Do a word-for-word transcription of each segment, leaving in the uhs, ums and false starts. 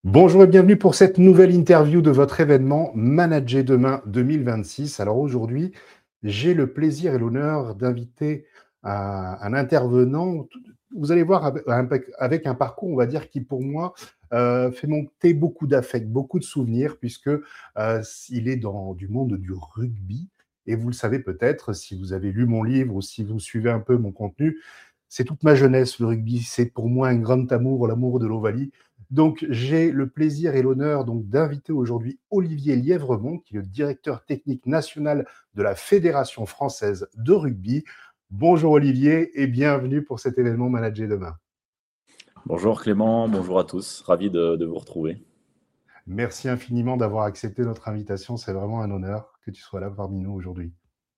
Bonjour et bienvenue pour cette nouvelle interview de votre événement Manager Demain deux mille vingt-six. Alors aujourd'hui, j'ai le plaisir et l'honneur d'inviter un, un intervenant. Vous allez voir avec, avec un parcours, on va dire, qui pour moi euh, fait monter beaucoup d'affects, beaucoup de souvenirs, puisque euh, il est dans du monde du rugby. Et vous le savez peut-être, si vous avez lu mon livre ou si vous suivez un peu mon contenu, c'est toute ma jeunesse, le rugby. C'est pour moi un grand amour, l'amour de l'Ovalie. Donc, j'ai le plaisir et l'honneur donc d'inviter aujourd'hui Olivier Lièvremont, qui est le directeur technique national de la Fédération française de rugby. Bonjour Olivier et bienvenue pour cet événement Manager Demain. Bonjour Clément, bonjour à tous, ravi de, de vous retrouver. Merci infiniment d'avoir accepté notre invitation. C'est vraiment un honneur que tu sois là parmi nous aujourd'hui.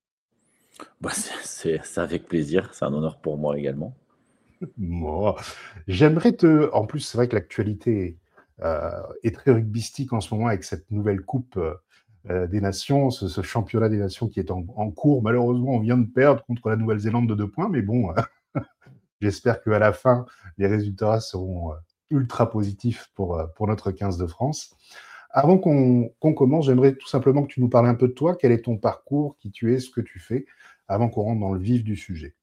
Bah, c'est, c'est avec plaisir, c'est un honneur pour moi également. Moi, j'aimerais te... En plus, c'est vrai que l'actualité euh, est très rugbystique en ce moment avec cette nouvelle coupe euh, des nations, ce, ce championnat des nations qui est en, en cours. Malheureusement, on vient de perdre contre la Nouvelle-Zélande de deux points, mais bon, j'espère qu'à la fin, les résultats seront euh, ultra positifs pour, euh, pour notre quinze de France. Avant qu'on qu'on commence, j'aimerais tout simplement que tu nous parles un peu de toi. Quel est ton parcours, qui tu es, ce que tu fais, avant qu'on rentre dans le vif du sujet.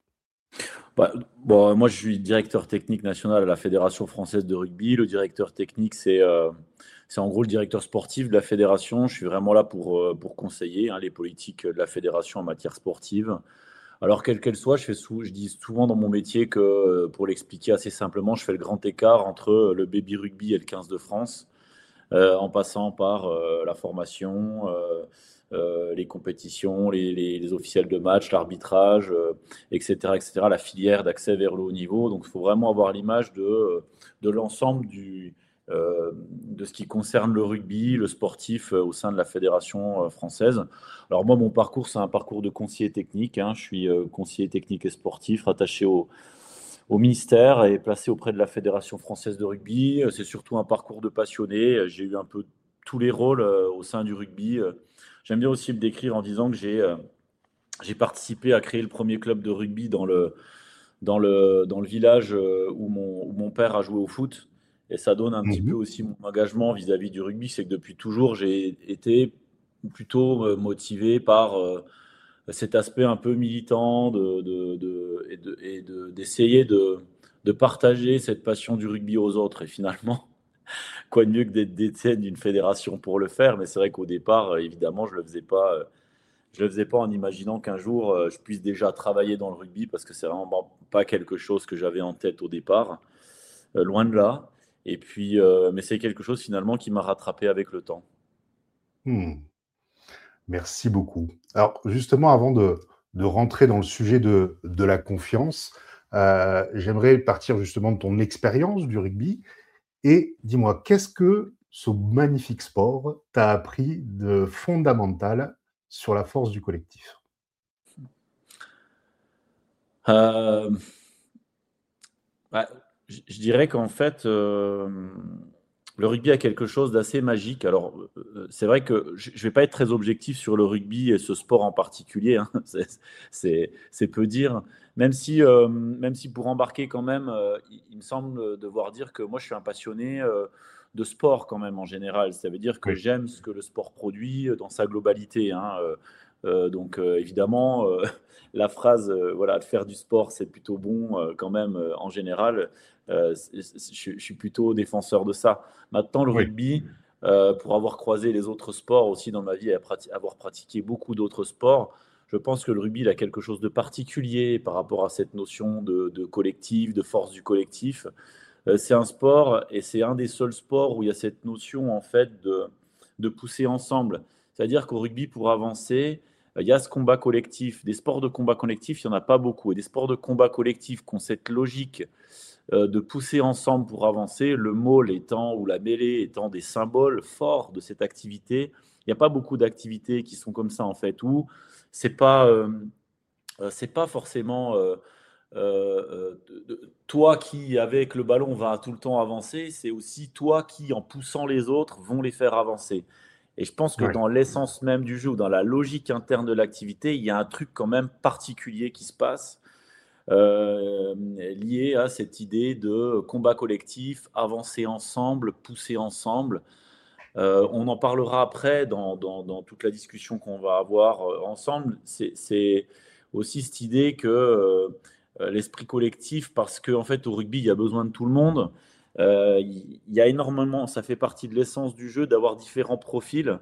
Bah, bon, moi je suis directeur technique national à la Fédération française de rugby. Le directeur technique, c'est, euh, c'est en gros le directeur sportif de la fédération. Je suis vraiment là pour, euh, pour conseiller hein, les politiques de la fédération en matière sportive. Alors, quelle qu'elle soit, je, fais sou- je dis souvent dans mon métier que, euh, pour l'expliquer assez simplement, je fais le grand écart entre le baby rugby et le quinze de France. Euh, en passant par euh, la formation, euh, euh, les compétitions, les, les- les officiels de match, l'arbitrage, euh, et cetera, et cetera, la filière d'accès vers le haut niveau. Donc, il faut vraiment avoir l'image de, de l'ensemble du, euh, de ce qui concerne le rugby, le sportif euh, au sein de la fédération euh, française. Alors moi, mon parcours, c'est un parcours de conseiller technique, hein. Je suis euh, conseiller technique et sportif rattaché au, au ministère et placé auprès de la Fédération française de rugby. C'est surtout un parcours de passionné. J'ai eu un peu tous les rôles euh, au sein du rugby. J'aime bien aussi le décrire en disant que j'ai euh, j'ai participé à créer le premier club de rugby dans le, dans le, dans le village euh, où mon, où mon père a joué au foot. Et ça donne un petit peu Mhm. aussi mon engagement vis-à-vis du rugby. C'est que depuis toujours, j'ai été plutôt euh, motivé par euh, cet aspect un peu militant de, de, de- et de- et de- d'essayer de, de partager cette passion du rugby aux autres. Et finalement, quoi de mieux que d'être détenu d'une fédération pour le faire. Mais c'est vrai qu'au départ, euh, évidemment, je ne le faisais pas. euh, Je le faisais pas en imaginant qu'un jour euh, je puisse déjà travailler dans le rugby parce que c'est vraiment pas quelque chose que j'avais en tête au départ, euh, loin de là. Et puis, euh, mais c'est quelque chose finalement qui m'a rattrapé avec le temps. Hmm. Merci beaucoup. Alors, justement, avant de, de rentrer dans le sujet de, de la confiance, euh, j'aimerais partir justement de ton expérience du rugby. Et dis-moi, qu'est-ce que ce magnifique sport t'a appris de fondamental sur la force du collectif? Euh, bah, je je dirais qu'en fait, euh, le rugby a quelque chose d'assez magique. Alors, euh, c'est vrai que je ne vais pas être très objectif sur le rugby et ce sport en particulier, hein. C'est c'est- c'est peu dire. Même si, euh, même si pour embarquer quand même, euh, il, il me semble devoir dire que moi, je suis un passionné euh, de sport quand même en général. Ça veut dire que Oui. j'aime ce que le sport produit dans sa globalité, hein. Euh, euh, donc, euh, évidemment, euh, la phrase, euh, voilà, de faire du sport, c'est plutôt bon euh, quand même euh, en général. Euh, c'est- c'est- je, je suis plutôt défenseur de ça. Maintenant, le Oui. rugby, euh, pour avoir croisé les autres sports aussi dans ma vie et prati- avoir pratiqué beaucoup d'autres sports, je pense que le rugby il a quelque chose de particulier par rapport à cette notion de, de collectif, de force du collectif. Euh, c'est un sport et c'est un des seuls sports où il y a cette notion en fait de, de pousser ensemble. C'est-à-dire qu'au rugby, pour avancer, euh, il y a ce combat collectif. Des sports de combat collectif, il n'y en a pas beaucoup. Et des sports de combat collectif qui ont cette logique euh, de pousser ensemble pour avancer, le môle étant ou la mêlée étant des symboles forts de cette activité. Il n'y a pas beaucoup d'activités qui sont comme ça en fait, où c'est pas, euh, euh, c'est pas forcément euh, euh, euh, de- toi qui, avec le ballon, va tout le temps avancer, c'est aussi toi qui, en poussant les autres, vont les faire avancer. Et je pense que Oui. dans l'essence même du jeu, ou dans la logique interne de l'activité, il y a un truc quand même particulier qui se passe euh, lié à cette idée de combat collectif, avancer ensemble, pousser ensemble. Euh, on en parlera après dans, dans- dans toute la discussion qu'on va avoir euh, ensemble. C'est c'est aussi cette idée que euh, euh, l'esprit collectif, parce qu'en fait au rugby, il y a besoin de tout le monde. Euh, Il y, a énormément, ça fait partie de l'essence du jeu d'avoir différents profils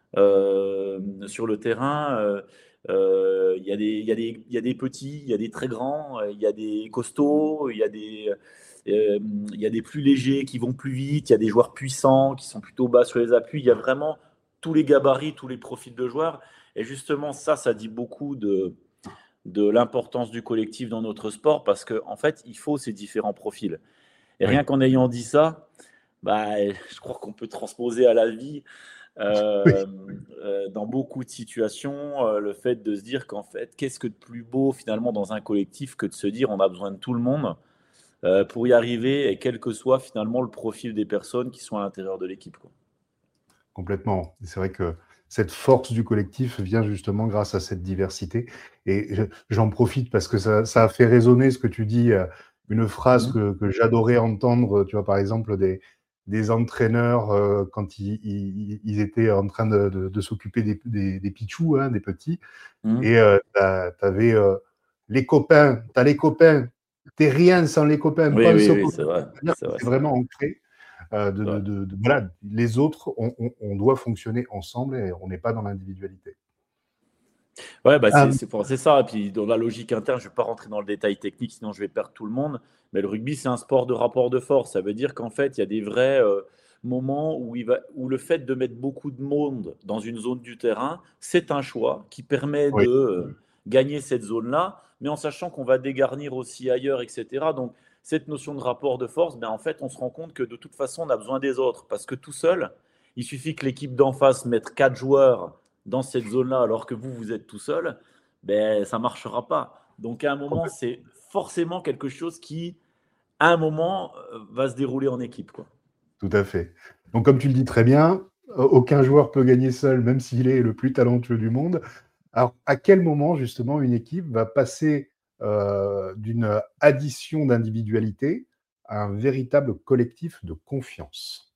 euh, sur le terrain. Euh, euh, Il y a des, il y a des, il y a des petits, il y a des très grands, euh, il y a des costauds, il y a des, euh, il y a des plus légers qui vont plus vite, il y a des joueurs puissants qui sont plutôt bas sur les appuis. Il y a vraiment tous les gabarits, tous les profils de joueurs. Et justement, ça, ça dit beaucoup de, de l'importance du collectif dans notre sport parce qu'en en fait, il faut ces différents profils. Et Oui, rien qu'en ayant dit ça, bah, je crois qu'on peut transposer à la vie oui, euh, euh, dans beaucoup de situations, euh, le fait de se dire qu'en fait, qu'est-ce que de plus beau finalement dans un collectif que de se dire on a besoin de tout le monde euh, pour y arriver et quel que soit finalement le profil des personnes qui sont à l'intérieur de l'équipe, quoi. complètement. C'est vrai que cette force du collectif vient justement grâce à cette diversité. Et je- j'en profite parce que ça, ça a fait résonner ce que tu dis, euh, une phrase Mhm. que, que j'adorais entendre, tu vois, par exemple, des, des entraîneurs euh, quand ils, ils- ils étaient en train de, de- de s'occuper des, des, des pitchous, hein, des petits. Mhm. Et euh, tu avais les copains, tu as les copains, t'es rien sans les copains, Oui, pense oui, aux oui, copains. c'est vrai, C'est-à-dire c'est que vrai, c'est c'est vrai. vraiment ancré. euh, de, C'est de- vrai. de- de- voilà, les autres, on, on- on doit fonctionner ensemble et on n'est pas dans l'individualité. Ouais, bah c'est Euh, c'est pour- c'est ça. Et puis dans la logique interne, je ne vais pas rentrer dans le détail technique, sinon je vais perdre tout le monde. Mais le rugby, c'est un sport de rapport de force. Ça veut dire qu'en fait, il y a des vrais euh, moments où, il va, où le fait de mettre beaucoup de monde dans une zone du terrain, c'est un choix qui permet oui, de euh, gagner cette zone-là, mais en sachant qu'on va dégarnir aussi ailleurs, et cetera. Donc cette notion de rapport de force, ben, en fait, on se rend compte que de toute façon, on a besoin des autres. Parce que tout seul, il suffit que l'équipe d'en face mette quatre joueurs dans cette zone-là, alors que vous, vous êtes tout seul, ben, ça ne marchera pas. Donc, à un moment, complètement, c'est forcément quelque chose qui, à un moment, euh, va se dérouler en équipe, quoi. tout à fait. Donc, comme tu le dis très bien, euh, aucun joueur peut gagner seul, même s'il est le plus talentueux du monde. Alors, à quel moment, justement, une équipe va passer euh, d'une addition d'individualité à un véritable collectif de confiance?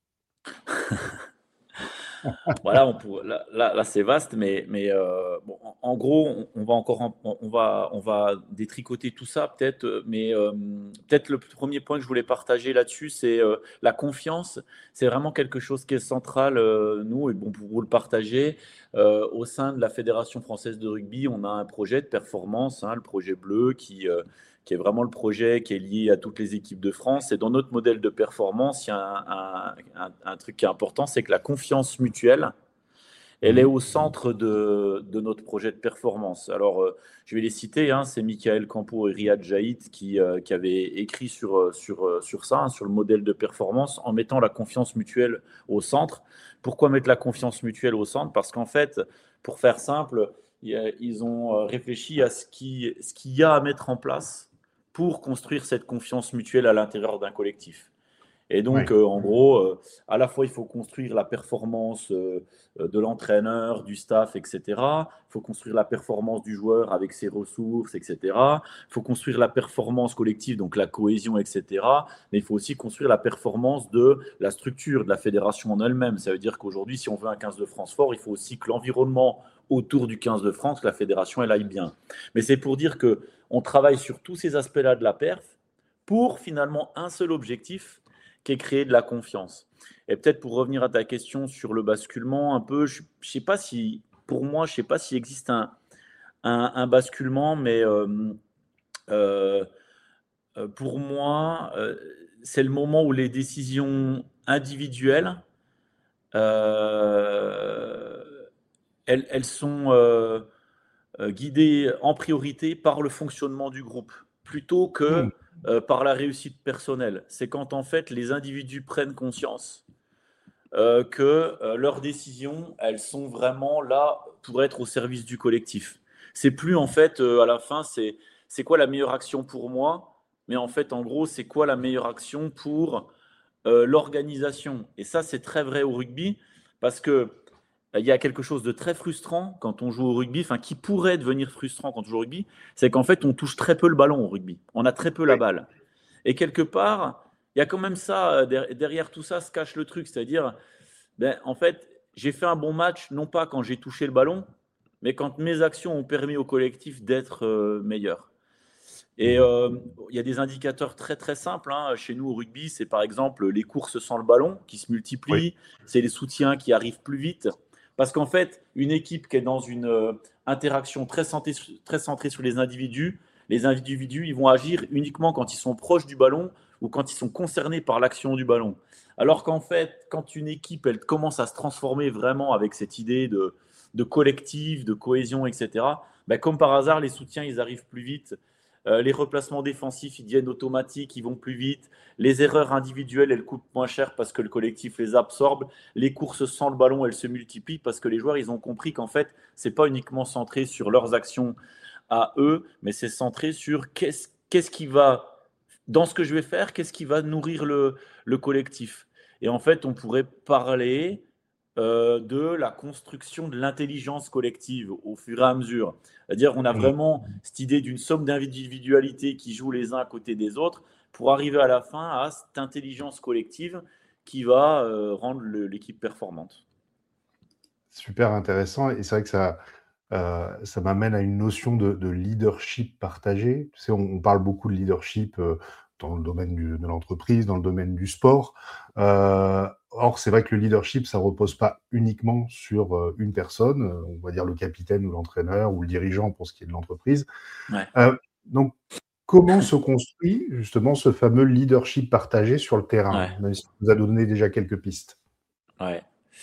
Voilà, on pour- là, là, là, c'est vaste, mais, mais euh, bon, en, en gros, on, on va encore, en- on, on va, on va détricoter tout ça peut-être, euh, mais euh, peut-être le premier point que je voulais partager là-dessus, c'est euh, la confiance. C'est vraiment quelque chose qui est central, euh, nous, et bon, pour vous le partager, euh, au sein de la Fédération française de rugby, on a un projet de performance, hein, le projet bleu, qui, euh, qui est vraiment le projet qui est lié à toutes les équipes de France. Et dans notre modèle de performance, il y a un, un- un- un truc qui est important, c'est que la confiance mutuelle, elle est Mhm. au centre de, de notre projet de performance. Alors, euh, je vais les citer, hein, c'est Michael Campo et Riyad Jaïd qui, euh, qui avaient écrit sur, euh, sur, euh, sur ça, hein, sur le modèle de performance, en mettant la confiance mutuelle au centre. Pourquoi mettre la confiance mutuelle au centre? Parce qu'en fait, pour faire simple, il y a- ils ont euh, réfléchi à ce qui, ce qu'il y a à mettre en place pour construire cette confiance mutuelle à l'intérieur d'un collectif. Et donc, Oui, euh, en gros, euh, à la fois, il faut construire la performance euh, euh, de l'entraîneur, du staff, et cetera. Il faut construire la performance du joueur avec ses ressources, et cetera. Il faut construire la performance collective, donc la cohésion, et cetera. Mais il faut aussi construire la performance de la structure, de la fédération en elle-même. Ça veut dire qu'aujourd'hui, si on veut un quinze de France fort, il faut aussi que l'environnement autour du quinze de France, que la fédération, elle aille bien. Mais c'est pour dire que on travaille sur tous ces aspects-là de la perf pour finalement un seul objectif, qui est créer de la confiance. Et peut-être pour revenir à ta question sur le basculement, un peu, je ne sais pas si, pour moi, je ne sais pas s'il existe un, un, un basculement, mais euh, euh, euh, pour moi, euh, c'est le moment où les décisions individuelles, euh, elles, elles sont euh, euh, guidées en priorité par le fonctionnement du groupe, plutôt que Mhm. euh, par la réussite personnelle. C'est quand en fait les individus prennent conscience euh, que euh, leurs décisions, elles sont vraiment là pour être au service du collectif. C'est plus en fait, euh, à la fin, c'est c'est quoi la meilleure action pour moi, mais en fait, en gros, c'est quoi la meilleure action pour euh, l'organisation. Et ça, c'est très vrai au rugby, parce que il y a quelque chose de très frustrant quand on joue au rugby, enfin qui pourrait devenir frustrant quand on joue au rugby, c'est qu'en fait on touche très peu le ballon au rugby. On a très peu la Oui, balle. Et quelque part, il y a quand même ça, euh, derrière tout ça se cache le truc, c'est-à-dire, ben, en fait, j'ai fait un bon match, non pas quand j'ai touché le ballon, mais quand mes actions ont permis au collectif d'être euh, meilleur. Et mmh, euh, il y a des indicateurs très très simples, hein. Chez nous au rugby, c'est par exemple les courses sans le ballon qui se oui, multiplient, c'est les soutiens qui arrivent plus vite. Parce qu'en fait, une équipe qui est dans une euh, interaction très centrée, très centrée sur les individus, les individus, ils vont agir uniquement quand ils sont proches du ballon ou quand ils sont concernés par l'action du ballon. Alors qu'en fait, quand une équipe elle commence à se transformer vraiment avec cette idée de, de collectif, de cohésion, et cetera, ben, comme par hasard, les soutiens, ils arrivent plus vite. Euh, les replacements défensifs, ils deviennent automatiques, ils vont plus vite. Les erreurs individuelles, elles coûtent moins cher parce que le collectif les absorbe. Les courses sans le ballon, elles se multiplient parce que les joueurs, ils ont compris qu'en fait, c'est pas uniquement centré sur leurs actions à eux, mais c'est centré sur qu'est-ce, qu'est-ce qui va, dans ce que je vais faire, qu'est-ce qui va nourrir le, le collectif. Et en fait, on pourrait parler euh, de la construction de l'intelligence collective au fur et à mesure. C'est-à-dire qu'on a mmh. vraiment cette idée d'une somme d'individualités qui jouent les uns à côté des autres pour arriver à la fin à cette intelligence collective qui va euh, rendre le- l'équipe performante. Super intéressant et c'est vrai que ça, heu, ça m'amène à une notion de de leadership partagé. Tu sais, on on parle beaucoup de leadership, heu, dans le domaine du de l'entreprise, dans le domaine du sport. Heu, or, c'est vrai que le leadership, ça repose pas uniquement sur, heu, une personne, heu, on va dire le capitaine ou l'entraîneur ou le dirigeant pour ce qui est de l'entreprise. Ouais, Heu, donc comment se construit justement ce fameux leadership partagé sur le terrain? ouais, Même si tu nous as donné déjà quelques pistes. ouais.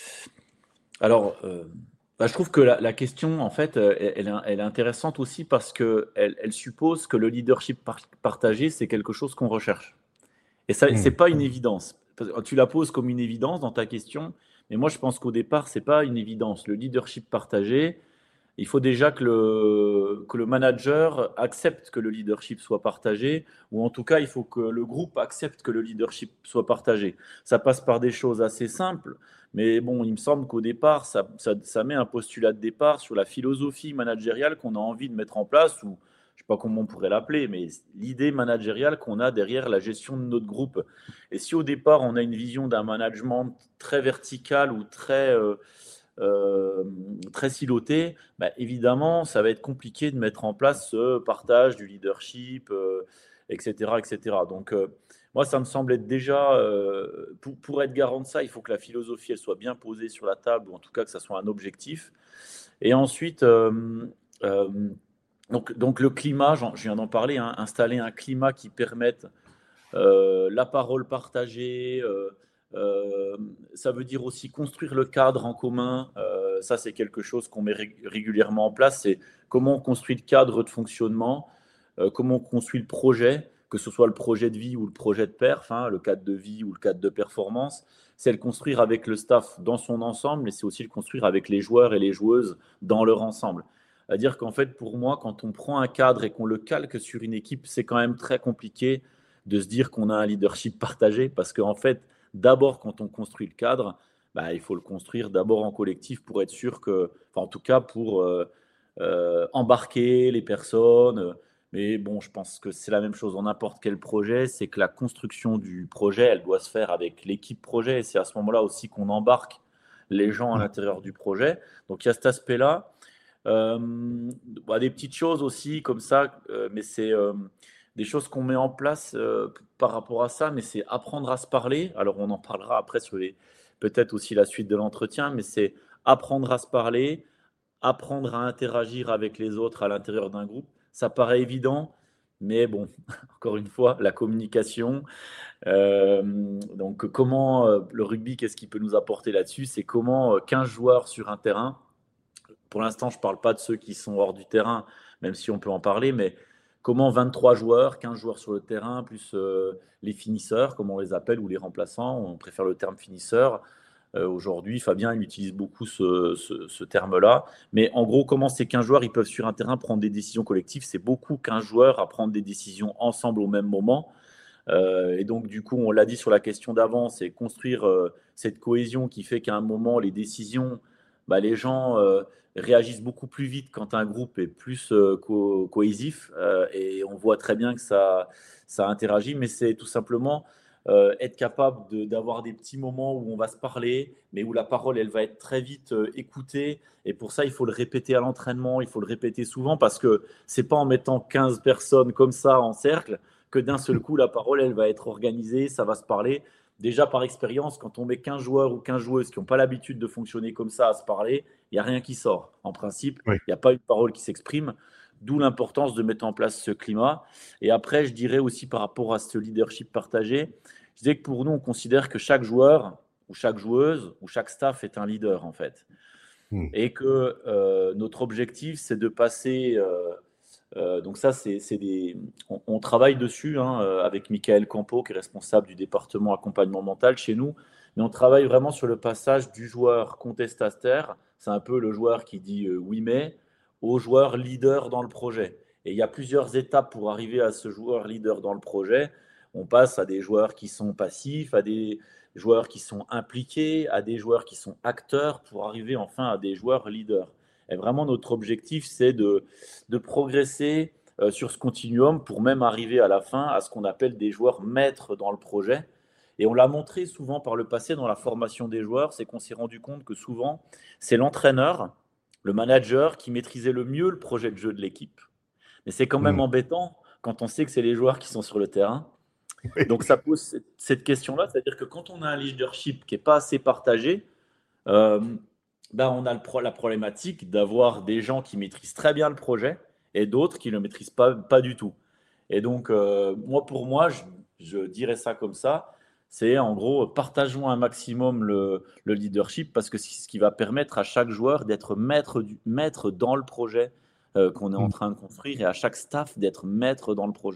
Alors, euh, bah, je trouve que la, la question, en fait, euh, elle, elle est elle est intéressante aussi parce qu'elle elle elle suppose que le leadership par- partagé, c'est quelque chose qu'on recherche. Et ça, c'est Mmh. pas une évidence. Parce que Tu la poses comme une évidence dans ta question, mais moi, je pense qu'au départ, c'est pas une évidence. Le leadership partagé, il faut déjà que le, que le manager accepte que le leadership soit partagé, ou en tout cas, il faut que le groupe accepte que le leadership soit partagé. Ça passe par des choses assez simples, mais bon, il me semble qu'au départ, ça, ça, ça met un postulat de départ sur la philosophie managériale qu'on a envie de mettre en place, ou je ne sais pas comment on pourrait l'appeler, mais l'idée managériale qu'on a derrière la gestion de notre groupe. Et si au départ, on a une vision d'un management très vertical ou très... euh, euh, très siloté, bah, évidemment, ça va être compliqué de mettre en place ce partage du leadership, euh, et cetera, et cetera. Donc, euh, moi, ça me semble être déjà, euh, pour, pour être garant de ça, il faut que la philosophie, elle soit bien posée sur la table, ou en tout cas que ça soit un objectif. Et ensuite, euh, euh, donc, donc le climat, j'en- je viens d'en parler, hein, installer un climat qui permette euh, la parole partagée, euh, euh, ça veut dire aussi construire le cadre en commun. Euh, ça, c'est quelque chose qu'on met ré- régulièrement en place. C'est comment on construit le cadre de fonctionnement, euh, comment on construit le projet, que ce soit le projet de vie ou le projet de perf, hein, le cadre de vie ou le cadre de performance. C'est le construire avec le staff dans son ensemble, mais c'est aussi le construire avec les joueurs et les joueuses dans leur ensemble. C'est-à-dire qu'en fait, pour moi, quand on prend un cadre et qu'on le calque sur une équipe, c'est quand même très compliqué de se dire qu'on a un leadership partagé parce qu'en fait, d'abord, quand on construit le cadre, bah, il faut le construire d'abord en collectif pour être sûr que, enfin, en tout cas, pour euh, euh, embarquer les personnes. Mais bon, je pense que c'est la même chose dans n'importe quel projet, c'est que la construction du projet, elle doit se faire avec l'équipe projet. Et c'est à ce moment-là aussi qu'on embarque les gens à Mmh. l'intérieur du projet. Donc il y a cet aspect-là. Euh, bah, des petites choses aussi comme ça, euh, mais c'est euh, des choses qu'on met en place euh, par rapport à ça, mais c'est apprendre à se parler. Alors on en parlera après sur les peut-être aussi la suite de l'entretien, mais c'est apprendre à se parler, apprendre à interagir avec les autres à l'intérieur d'un groupe. Ça paraît évident, mais bon, encore une fois, la communication. Euh, donc comment euh, le rugby, qu'est-ce qu'il peut nous apporter là-dessus? C'est comment euh, quinze joueurs sur un terrain, pour l'instant, je ne parle pas de ceux qui sont hors du terrain, même si on peut en parler, mais comment vingt-trois joueurs, quinze joueurs sur le terrain, plus euh, les finisseurs, comme on les appelle, ou les remplaçants, on préfère le terme finisseur. Euh, Aujourd'hui, Fabien, il utilise beaucoup ce, ce- ce terme-là. Mais en gros, comment ces quinze joueurs, ils peuvent sur un terrain prendre des décisions collectives? C'est beaucoup quinze joueurs à prendre des décisions ensemble au même moment. Euh, et donc, du coup, on l'a dit sur la question d'avant, c'est construire euh, cette cohésion qui fait qu'à un moment, les décisions bah, les gens euh, réagissent beaucoup plus vite quand un groupe est plus euh, co- cohésif euh, et on voit très bien que ça, ça interagit, mais c'est tout simplement euh, être capable de- d'avoir des petits moments où on va se parler, mais où la parole, elle va être très vite euh, écoutée. Et pour ça, il faut le répéter à l'entraînement, il faut le répéter souvent parce que c'est pas en mettant quinze personnes comme ça en cercle que d'un seul coup, la parole, elle va être organisée, ça va se parler. Déjà, par expérience, quand on met quinze joueurs ou quinze joueuses qui n'ont pas l'habitude de fonctionner comme ça à se parler, il n'y a rien qui sort. En principe, Oui. il n'y a pas une parole qui s'exprime, d'où l'importance de mettre en place ce climat. Et après, je dirais aussi par rapport à ce leadership partagé, je dirais que pour nous, on considère que chaque joueur ou chaque joueuse ou chaque staff est un leader, en fait. Hmm. Et que euh, notre objectif, c'est de passer euh, euh, donc ça, c'est, c'est des, on, on travaille dessus hein, euh, avec Michael Campo, qui est responsable du département accompagnement mental chez nous. Mais on travaille vraiment sur le passage du joueur contestataire, c'est un peu le joueur qui dit euh, oui mais, au joueur leader dans le projet. Et il y a plusieurs étapes pour arriver à ce joueur leader dans le projet. On passe à des joueurs qui sont passifs, à des joueurs qui sont impliqués, à des joueurs qui sont acteurs, pour arriver enfin à des joueurs leaders. Et vraiment, notre objectif, c'est de, de progresser euh, sur ce continuum pour même arriver à la fin à ce qu'on appelle des joueurs maîtres dans le projet. Et on l'a montré souvent par le passé dans la formation des joueurs, c'est qu'on s'est rendu compte que souvent, c'est l'entraîneur, le manager qui maîtrisait le mieux le projet de jeu de l'équipe. Mais c'est quand même Hmm. embêtant quand on sait que c'est les joueurs qui sont sur le terrain. Donc ça pose cette- cette question-là, c'est-à-dire que quand on a un leadership qui n'est pas assez partagé, euh, ben, on a le pro- la problématique d'avoir des gens qui maîtrisent très bien le projet et d'autres qui ne le maîtrisent pas, pas du tout. Et donc, euh, moi, pour moi, je, je dirais ça comme ça. C'est en gros, partageons un maximum le, le leadership parce que c'est ce qui va permettre à chaque joueur d'être maître, du, maître dans le projet euh, qu'on est en Hmm. train de construire et à chaque staff d'être maître dans le projet.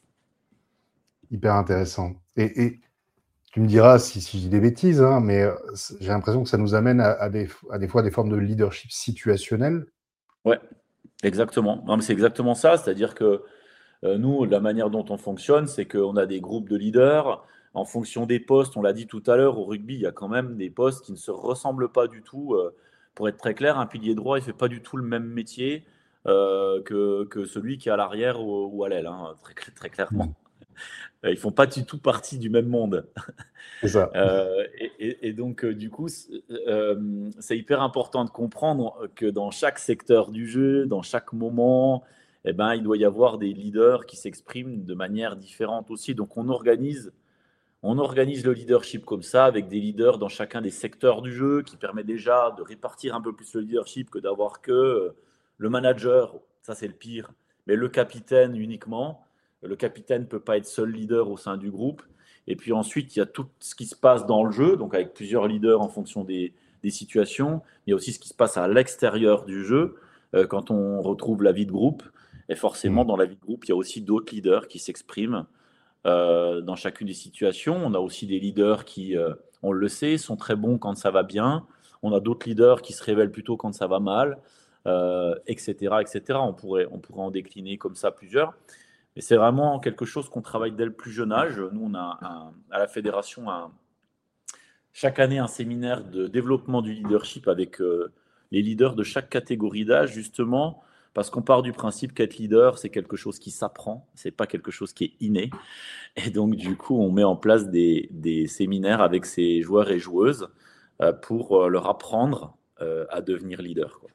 Hyper intéressant. Et, et tu me diras si, si je dis des bêtises, hein, mais euh, c- j'ai l'impression que ça nous amène à, à des, à des fois des formes de leadership situationnel. Ouais, exactement. Non, mais c'est exactement ça. C'est-à-dire que Euh, nous, la manière dont on fonctionne, c'est qu'on a des groupes de leaders. En fonction des postes, on l'a dit tout à l'heure, au rugby, il y a quand même des postes qui ne se ressemblent pas du tout. Euh, pour être très clair, un pilier droit, il ne fait pas du tout le même métier euh, que, que celui qui est à l'arrière ou, ou à l'aile, hein, très, très Hmm. clairement. Euh, Ils ne font pas du tout partie du même monde. C'est ça. Euh, et, et- et donc, euh, du coup, c'est euh, c'est hyper important de comprendre que dans chaque secteur du jeu, dans chaque moment, eh ben, il doit y avoir des leaders qui s'expriment de manière différente aussi. Donc, on organise, on organise le leadership comme ça, avec des leaders dans chacun des secteurs du jeu, qui permet déjà de répartir un peu plus le leadership que d'avoir que euh, le manager, ça c'est le pire, mais le capitaine uniquement. Le capitaine ne peut pas être seul leader au sein du groupe. Et puis ensuite, il y a tout ce qui se passe dans le jeu, donc avec plusieurs leaders en fonction des, des situations. Il y a aussi ce qui se passe à l'extérieur du jeu, euh, quand on retrouve la vie de groupe. Et Hmm. forcément, dans la vie de groupe, il y a aussi d'autres leaders qui s'expriment euh, dans chacune des situations. On a aussi des leaders qui, euh, on le sait, sont très bons quand ça va bien. On a d'autres leaders qui se révèlent plutôt quand ça va mal, euh, et cetera, et cetera. On pourrait, on pourrait en décliner comme ça plusieurs. Et c'est vraiment quelque chose qu'on travaille dès le plus jeune âge. Nous, on a un- à la fédération un- chaque année un séminaire de développement du leadership avec euh, les leaders de chaque catégorie d'âge, justement, parce qu'on part du principe qu'être leader, c'est quelque chose qui s'apprend, c'est pas quelque chose qui est inné. Et donc, du coup, on met en place des, des séminaires avec ces joueurs et joueuses euh, pour euh, leur apprendre euh, à devenir leader, quoi.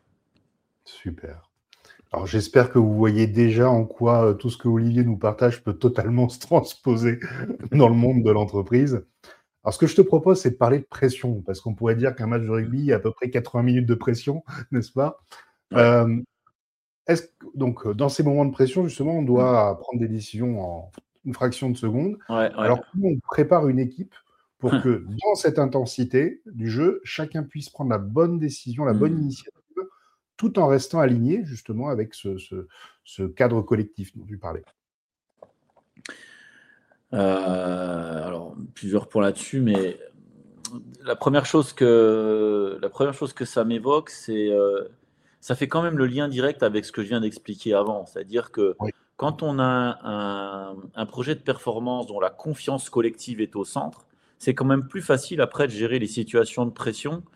Super. Alors j'espère que vous voyez déjà en quoi euh, tout ce que Olivier nous partage peut totalement se transposer dans le monde de l'entreprise. Alors ce que je te propose, c'est de parler de pression, parce qu'on pourrait dire qu'un match de rugby, il y a à peu près quatre-vingts minutes de pression, n'est-ce pas? Ouais. Euh, est-ce que, donc, euh, dans ces moments de pression, justement, on Mm. doit prendre des décisions en une fraction de seconde. Ouais, ouais. Alors, comment on prépare une équipe pour que, dans cette intensité du jeu, chacun puisse prendre la bonne décision, la bonne Mm. initiative, tout en restant aligné, justement, avec ce, ce- ce cadre collectif dont tu parlais? Euh, alors, plusieurs points là-dessus, mais la première chose que, la première chose que ça m'évoque, c'est euh, ça fait quand même le lien direct avec ce que je viens d'expliquer avant. C'est-à-dire que Oui. quand on a un, un projet de performance dont la confiance collective est au centre, c'est quand même plus facile après de gérer les situations de pression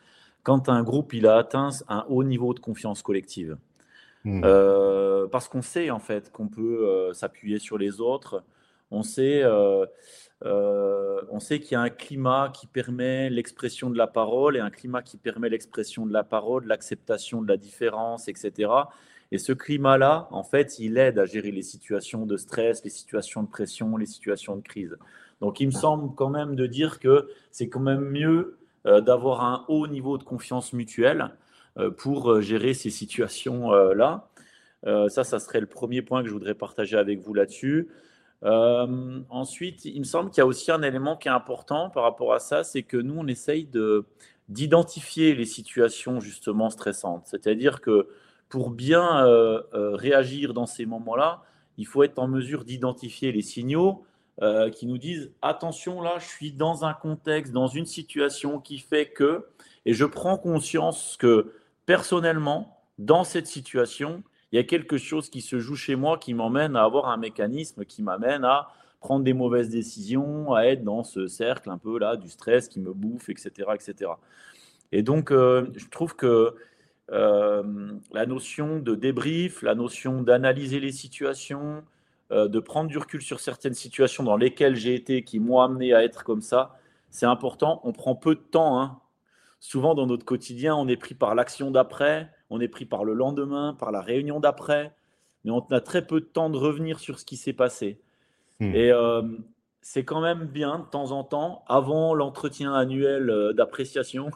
quand un groupe il a atteint un haut niveau de confiance collective. Mmh. Euh, parce qu'on sait en fait qu'on peut euh, s'appuyer sur les autres. On sait, euh, euh, on sait qu'il y a un climat qui permet l'expression de la parole et un climat qui permet l'expression de la parole, l'acceptation de la différence, et cetera. Et ce climat-là, en fait, il aide à gérer les situations de stress, les situations de pression, les situations de crise. Donc, il me semble quand même de dire que c'est quand même mieux euh, d'avoir un haut niveau de confiance mutuelle euh, pour euh, gérer ces situations-là. Euh, ça, ça serait le premier point que je voudrais partager avec vous là-dessus. Euh, ensuite, il me semble qu'il y a aussi un élément qui est important par rapport à ça, c'est que nous, on essaye de, d'identifier les situations justement stressantes. C'est-à-dire que pour bien euh, euh, réagir dans ces moments-là, il faut être en mesure d'identifier les signaux euh, qui nous disent attention, là, je suis dans un contexte, dans une situation qui fait que, et je prends conscience que personnellement, dans cette situation, il y a quelque chose qui se joue chez moi qui m'emmène à avoir un mécanisme qui m'amène à prendre des mauvaises décisions, à être dans ce cercle un peu là du stress qui me bouffe, et cetera, et cetera. Et donc, euh, je trouve que euh, la notion de débrief, la notion d'analyser les situations, euh, de prendre du recul sur certaines situations dans lesquelles j'ai été, qui m'ont amené à être comme ça, c'est important. On prend peu de temps, hein. Souvent, dans notre quotidien, on est pris par l'action d'après, on est pris par le lendemain, par la réunion d'après, mais on a très peu de temps de revenir sur ce qui s'est passé. Mmh. Et euh, c'est quand même bien, de temps en temps, avant l'entretien annuel euh, d'appréciation,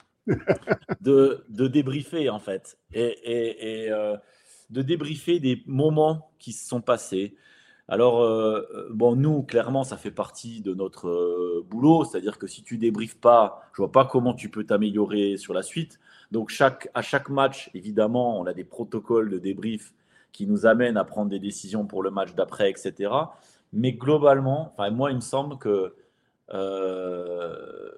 de, de débriefer, en fait, et, et- et, euh, de débriefer des moments qui se sont passés. Alors, euh, bon, nous, clairement, ça fait partie de notre euh, boulot, c'est-à-dire que si tu débriefes pas, je vois pas comment tu peux t'améliorer sur la suite. Donc, chaque, à chaque match, évidemment, on a des protocoles de débrief qui nous amènent à prendre des décisions pour le match d'après, et cetera. Mais globalement, enfin, moi, il me semble que euh,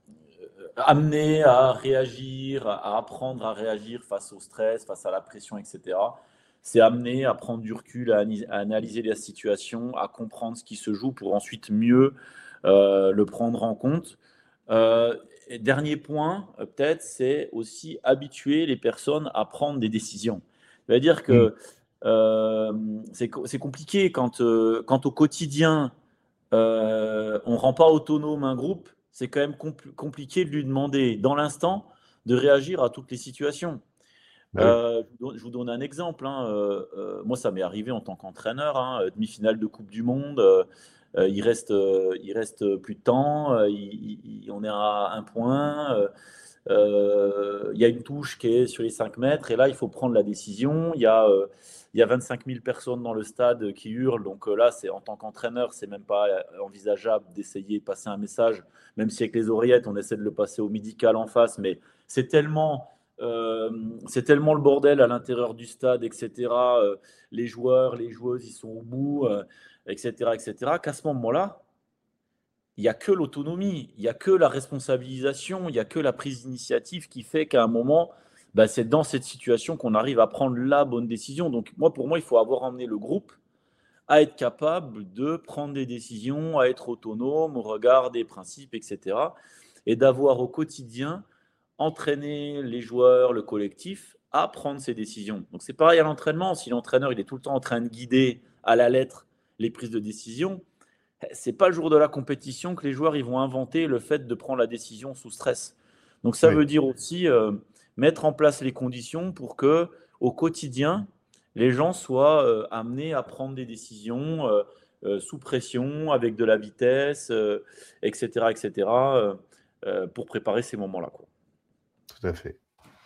amener à réagir, à apprendre à réagir face au stress, face à la pression, et cetera. C'est amener à prendre du recul, à, à analyser la situation, à comprendre ce qui se joue pour ensuite mieux euh, le prendre en compte. Euh, et dernier point, euh, peut-être, c'est aussi habituer les personnes à prendre des décisions. C'est-à-dire Mmh. que euh, c'est, c'est compliqué quand, euh, quand au quotidien, euh, on ne rend pas autonome un groupe, c'est quand même compl- compliqué de lui demander dans l'instant de réagir à toutes les situations. Bah oui. Euh, je vous donne je vous donne un exemple, hein. Euh, euh, moi, ça m'est arrivé en tant qu'entraîneur, hein, euh, demi-finale de Coupe du Monde. Euh, euh, il reste, euh, il reste plus de temps. Euh, il- il- on est à un point. Euh, euh, il y a une touche qui est sur les cinq mètres et là, il faut prendre la décision. Il y a, euh, il y a vingt-cinq mille personnes dans le stade qui hurlent. Donc euh, là, c'est en tant qu'entraîneur, c'est même pas euh, envisageable d'essayer de passer un message, même si avec les oreillettes, on essaie de le passer au médical en face. Mais c'est tellement, euh, c'est tellement le bordel à l'intérieur du stade, et cetera. Euh, les joueurs, les joueuses, ils sont au bout, euh, et cetera, et cetera. Qu'à ce moment-là, il n'y a que l'autonomie, il n'y a que la responsabilisation, il n'y a que la prise d'initiative qui fait qu'à un moment, bah, c'est dans cette situation qu'on arrive à prendre la bonne décision. Donc, moi, pour moi, il faut avoir emmené le groupe à être capable de prendre des décisions, à être autonome au regard des principes, et cetera. Et d'avoir au quotidien entraîné les joueurs, le collectif à prendre ces décisions. Donc, c'est pareil à l'entraînement. Si l'entraîneur il est tout le temps en train de guider à la lettre les prises de décision, c'est pas le jour de la compétition que les joueurs ils vont inventer le fait de prendre la décision sous stress. Donc ça Oui. veut dire aussi euh, mettre en place les conditions pour que au quotidien les gens soient euh, amenés à prendre des décisions euh, euh, sous pression, avec de la vitesse, euh, et cetera, et cetera euh, euh, pour préparer ces moments-là, quoi. Tout à fait.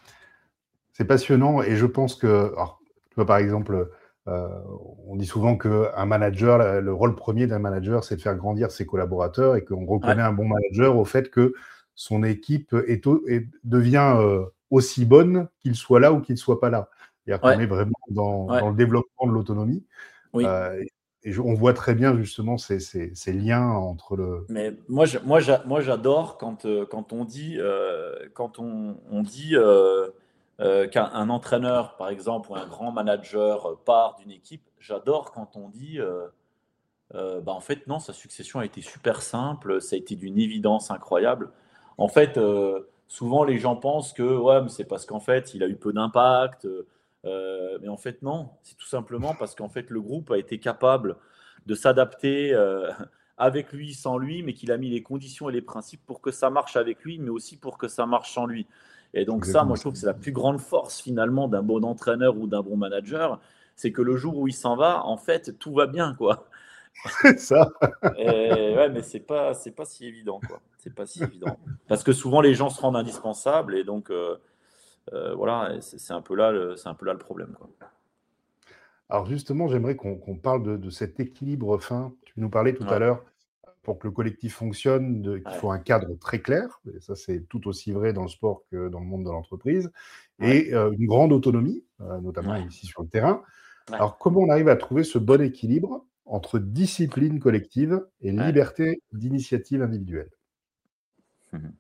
C'est passionnant et je pense que, alors, tu vois, par exemple, euh, on dit souvent qu'un manager, le le rôle premier d'un manager, c'est de faire grandir ses collaborateurs et qu'on Ouais, reconnaît un bon manager au fait que son équipe est au- est- devient euh, aussi bonne qu'il soit là ou qu'il ne soit pas là. C'est-à-dire qu'on ouais, est vraiment dans, ouais, dans le développement de l'autonomie. oui. Euh, et je- on voit très bien justement ces, ces- ces liens entre le. Mais moi, je- moi, j'a- moi, j'adore quand, euh, quand on dit, euh, quand on, on dit euh, euh, qu'un un entraîneur, par exemple, ou un grand manager euh, part d'une équipe. J'adore quand on dit, euh, euh, bah, en fait, non, sa succession a été super simple, ça a été d'une évidence incroyable. En fait, euh, souvent les gens pensent que ouais, mais c'est parce qu'en fait, il a eu peu d'impact. Euh, mais en fait, non. C'est tout simplement parce qu'en fait, le groupe a été capable de s'adapter euh, avec lui, sans lui, mais qu'il a mis les conditions et les principes pour que ça marche avec lui, mais aussi pour que ça marche sans lui. Et C'est donc ça, moi, exactement je ça. trouve que c'est la plus grande force finalement d'un bon entraîneur ou d'un bon manager, c'est que le jour où il s'en va, en fait, tout va bien, quoi. C'est ça. Et ouais, mais c'est pas, c'est pas si évident, quoi. C'est pas si évident. Parce que souvent, les gens se rendent indispensables et donc, euh, euh, voilà, c'est c'est un peu là, le, c'est un peu là le problème, quoi. Alors justement, j'aimerais qu'on qu'on parle de, de cet équilibre fin. Tu nous parlais tout à Ouais, l'heure, pour que le collectif fonctionne, de- qu'il ouais, faut un cadre très clair. Et ça, c'est tout aussi vrai dans le sport que dans le monde de l'entreprise. ouais, Et euh, une grande autonomie, euh, notamment ouais, ici sur le terrain. ouais, Alors, comment on arrive à trouver ce bon équilibre entre discipline collective et ouais. liberté d'initiative individuelle? Mhm.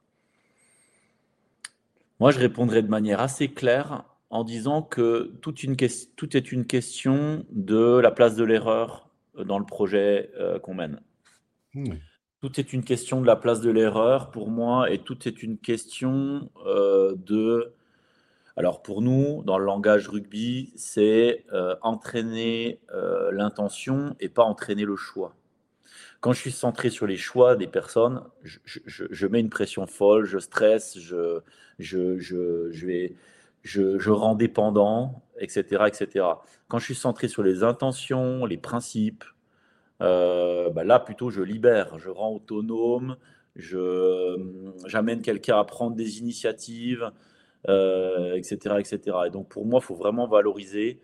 Moi, je répondrais de manière assez claire en disant que toute une ques- tout est une question de la place de l'erreur euh, dans le projet euh, qu'on mène. Hmm. Tout est une question de la place de l'erreur pour moi et tout est une question euh, de... Alors pour nous, dans le langage rugby, c'est euh, entraîner euh, l'intention et pas entraîner le choix. Quand je suis centré sur les choix des personnes, je, je- je mets une pression folle, je stresse, je, je, je, je vais, je, je rends dépendant, et cetera, et cetera. Quand je suis centré sur les intentions, les principes, euh, bah là plutôt je libère, je rends autonome, je, j'amène quelqu'un à prendre des initiatives, euh, et cetera, et cetera. Et donc pour moi, il faut vraiment valoriser